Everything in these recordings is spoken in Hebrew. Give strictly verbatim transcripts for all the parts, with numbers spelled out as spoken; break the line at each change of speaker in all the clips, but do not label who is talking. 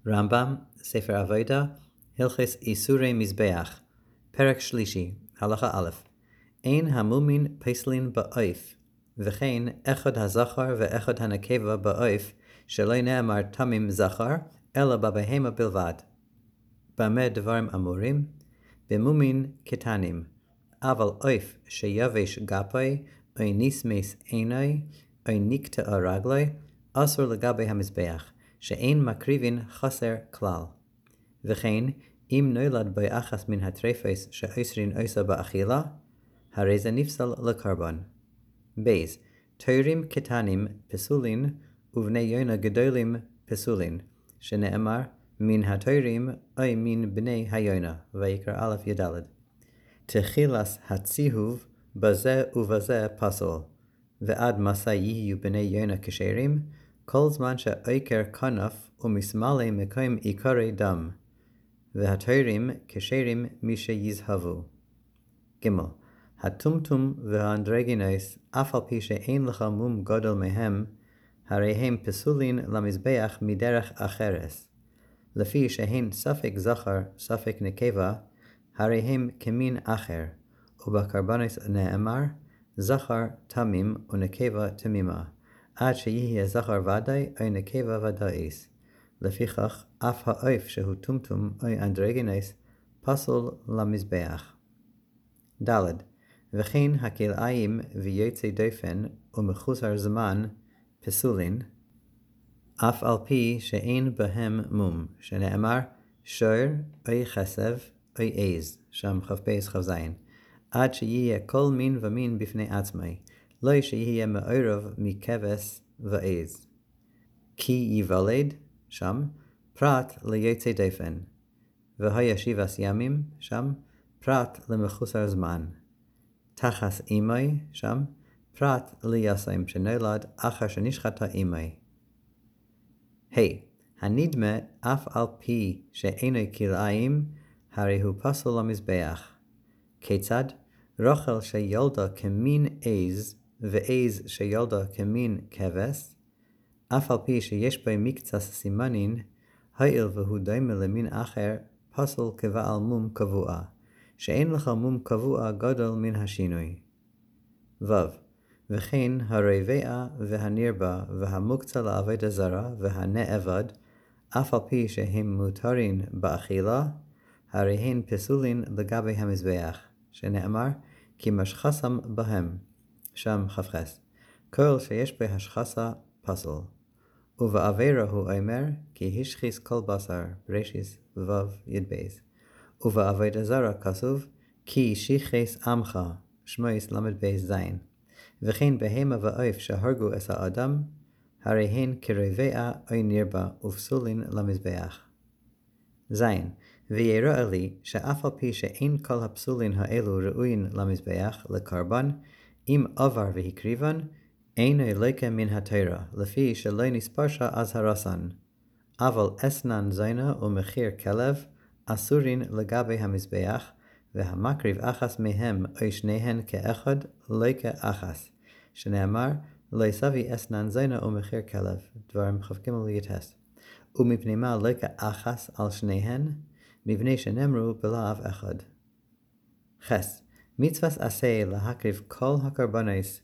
רמב"ם, ספר עבודה, הלכות איסורי מזבח, פרק שלישי, הלכה א', אין המומין פסלין באויף, וכן אחד הזכר ואחד הנקבה באויף, שלא נאמר תמים זכר, אלא בבהמה בלבד. במה דברים אמורים? במומין קטנים, אבל אויף שיבש גפי, או נסמס עיני, או נקטע רגלי, אסור לגבי המזבח, שאין מקריבין חסר כלל. וכן, אם נולד באחת מן הטרפות שאוסרין עושה באכילה, הרי זה נפסל לקרבן. בייז, תורים קטנים פסולין, ובני יונה גדולים פסולין, שנאמר, מן התורים או מן בני היונה, ויקרא א' יד'. תחילס הציהוב בזה ובזה פסול, ועד מסע יהיו בני יונה כשרים, כל זמן שעיקר כנף ומסמלי מקיים עיקרי דם, והתורים כשרים מי שיזהבו. ג' הטומטום והאנדרוגינוס, אף על פי שאין לך מום גדול מהם, הרי הם פסולין למזבח מדרך אחרס. לפי שהן ספק זכר, ספק נקבה, הרי הם כמין אחר, ובקרבנוס נאמר, זכר תמים ונקבה תמימה, עד שיהיה זכר ודאי או נקבה ודאיס. לפיכך, אף האויף שהוא טומטום או אנדרוגינוס, פסול למזבח. ד' וכן הכלאיים ויוצא דופן ומחוסר זמן פסולין, אף על פי שאין בהם מום, שנאמר שור או חסב או עז, שם חפש חזין, עד שיהיה כל מין ומין בפני עצמי, לא שיהיה מעורב מכבש ועז. כי ייוולד, שם, פרט ליוצא דופן, והיה שבעת ימים, שם, פרט למחוסר זמן. תחס אימי, שם, פרט ליסיים שנולד אחר שנשחטה אימי. היי, הנדמה אף על פי שאינו כלאיים, הרי הוא פסול למזבח. כיצד? רחל שילדה כמין עז, ועז שילדה כמין כבש, אף על פי שיש בו מקצת סימנין, הואיל והוא דומה למין אחר, פסול כבעל מום קבוע, שאין לך מום קבוע גדול מן השינוי. ו. וכן הרבע והנרבה והמוקצה לעבודה זרה והנאבד, אף על פי שהם מותרים באכילה, הרי הן פסולין לגבי המזבח, שנאמר, כי משחסם בהם, שם חפש. כל שיש בהשחסה פסול. ובעבירה הוא אומר, כי השחיס כל בשר, בראשיס וו ידבייס. ובעבודה זרה כתוב, כי שיחס עמך, שמואס למד בייס זין. וכן בהמה ואויף שהרגו את האדם, הרי הן כרבע או נרבה ופסולין למזבח. זין, ויראה לי שאף על פי שאין כל הפסולין האלו ראוין למזבח, לקרבן, אם עבר והקריבן, אינו לוקה מן התורה, לפי שלא נספרשה אז הרסן. אבל אסנן זינה ומחיר כלב, אסורין לגבי המזבח, והמקריב אחס מהם או שניהן כאחד, לוקה אחס, שנאמר, לא יסבי אסנן זינה ומחיר כלב, דברים חבקים ליתס. ומפני מה לוקה אחס על שניהן, מבני שנאמרו בלאו אחד. חס, מצווה עשה להקריב כל הקרבנוס,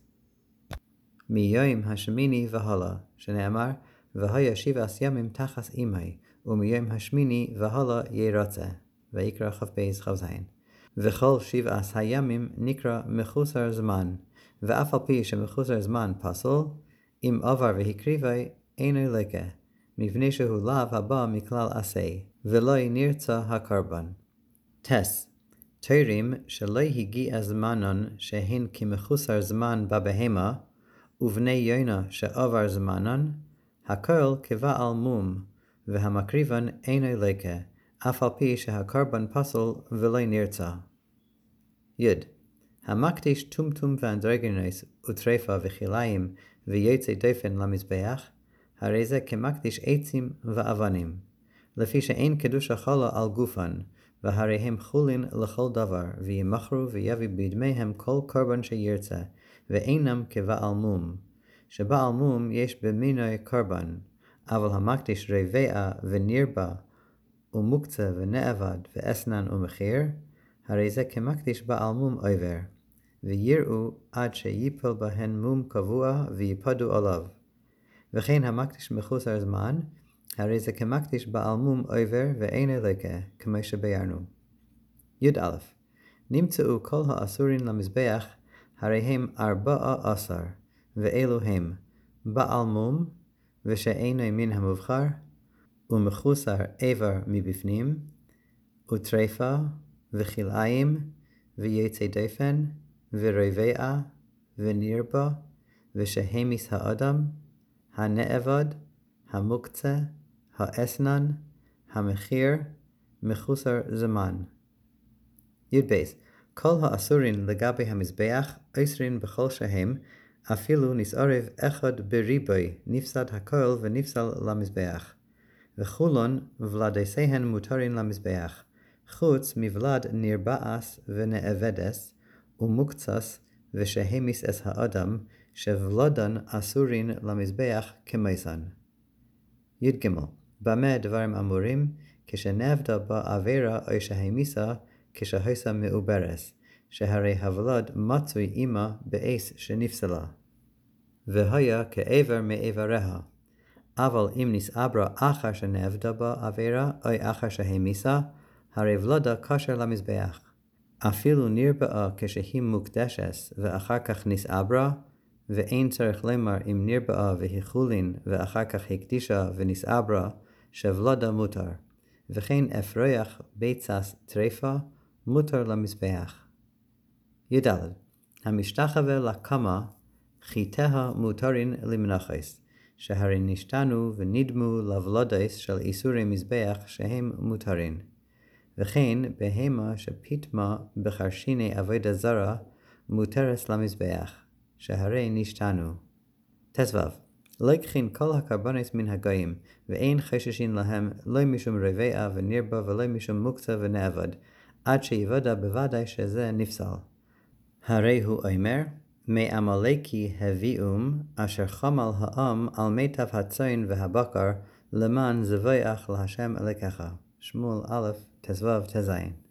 מיום השמיני והלאה, שנאמר, והיה שבעת ימים תחת אימי, ומיום השמיני והלאה ירצה, ויקרא חפש חזין. וכל שבעת הימים נקרא מחוסר זמן, ואף על פי שמחוסר זמן פסול, אם עבר והקריבי, אינו לוקה, מבני שהוא לאו הבא מכלל עשה, ולא נרצה הקרבן. טס, תורים שלא הגיע זמנן שהן כמחוסר זמן בבהמה, ובני יונה שעבר זמנן, הכל כבעל מום, והמקריבן אינו לוקה, אף על פי שהקרבן פסול ולא נרצה. י. המקדיש טומטום ואנדרוגינוס וטרפה וכלאיים ויוצא דופן למזבח, הרי זה כמקדיש עצים ואבנים, לפי שאין קדושה חלה על גופן, והרי הם חולין לכל דבר, וימכרו ויביא בדמיהם כל קרבן שירצה, ואינם כבעל מום, שבעל מום יש במינוי קרבן, אבל המקדיש רבע ונרבה, ומוקצה ונאבד ואסנן ומחיר, הרי זה כמקדיש בעל מום עובר, ויראו עד שיפול בהן מום קבוע ויפדו עליו. וכן המקדיש מחוסר זמן, הרי זה כמקדיש בעל מום עובר ואין אלוקה, כמו שביארנו. י"א נמצאו כל האסורים למזבח, הרי הם ארבעה עשר, ואלו הם בעל מום, ושאינו מן המובחר, ומחוסר איבר מבפנים, וטרפה, וכלאיים, ויוצא דופן, ורבע, ונרבה, ושהמיס האדם, הנאבד, המוקצה, האסנן, המחיר, מחוסר זמן. י"ב כל האסורים לגבי המזבח, אוסרים בכל שהם, אפילו נסערב אחד בריבוי, נפסד הכל ונפסל למזבח. וכולון ולדסיהן מותרים למזבח, חוץ מבלד נרבעס ונאבדס, ומוקצס ושהמיס אס האדם, שבלדן אסורין למזבח כמייסן. י"ג במה דברים אמורים, כשנאבדה בעבירה או שהמיסה, כשהייסה מעוברס, שהרי הוולד מצוי עמה באס שנפסלה. והיה כאיבר מאיבריה. אבל אם נסעברה אחר שנאבדה בעבירה או אחר שהמיסה, הרי ולדה כשר למזבח. אפילו נרבעה כשהיא מוקדשס ואחר כך נסעברה, ואין צריך לומר אם נרבעה והחולין ואחר כך הקדישה ונסעברה, שוולדה מותר. וכן אפרוח ביצס טרפה, מותר למזבח. י"ד המשתחווה לקמה, חיטה מותרין למנחס, שהרי נשתנו ונדמו לבלדס של איסורי מזבח שהם מותרין. וכן בהמה שפיתמה בחרשיני עבודה זרה, מותרס למזבח, שהרי נשתנו. ט"ו לקחין כל הקרבנס מן הגויים, ואין חששין להם לא משום רבע ונרבה ולא משום מוקצה ונאבד, עד שיוודע בוודאי שזה נפסל. הרי הוא אומר, מעמלקי הביאום, אשר חמל העם על מיטב הצאן והבקר, למען זבח להשם אלוקיך. שמואל א' תז תז